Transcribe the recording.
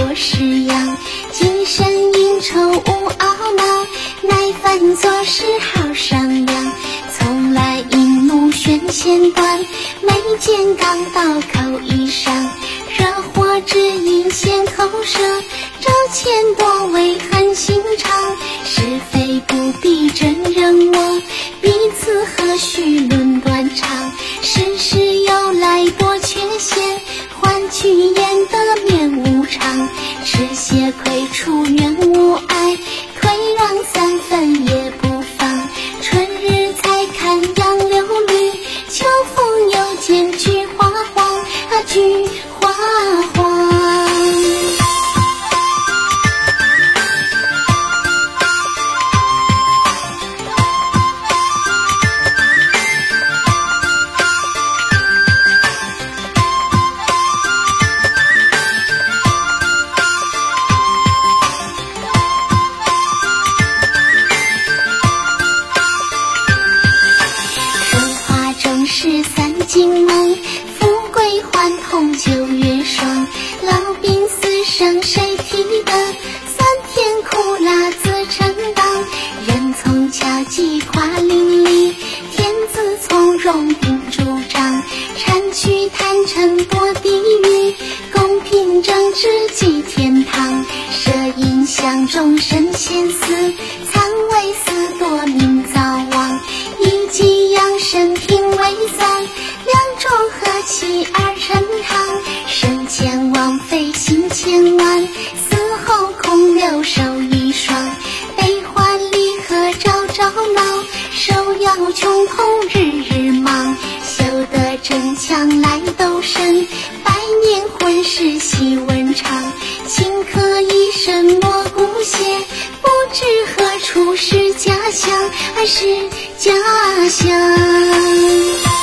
多施养，今生应酬无懊恼，乃凡做事好商量。从来引怒宣弦断，眉间钢刀口一伤。惹祸只因先口舌，招钱多为恨心肠。是非不必真人我，彼此何须论断长。世事由来多缺陷，换取焉得面无常。吃些亏处愿无碍，退让三分也不妨。春日才看杨柳绿，秋风又见菊花黄，菊花黄。是三更梦，富贵欢同九月霜。老病死生谁替得？酸甜苦辣自承当。人从巧计跨邻里，天子从容定主张。产取贪嗔多地狱，公平正直即天堂。舍因相众生先死，藏为私多名早亡。以己养生听为丧，两种和气而成堂。生前枉费心千万，死后空留手一双。悲欢离合朝朝闹，手摇穷通日日忙。修得真强来斗神，百年混世习文长。顷刻一生落骨血，不知何处是家乡，是家乡。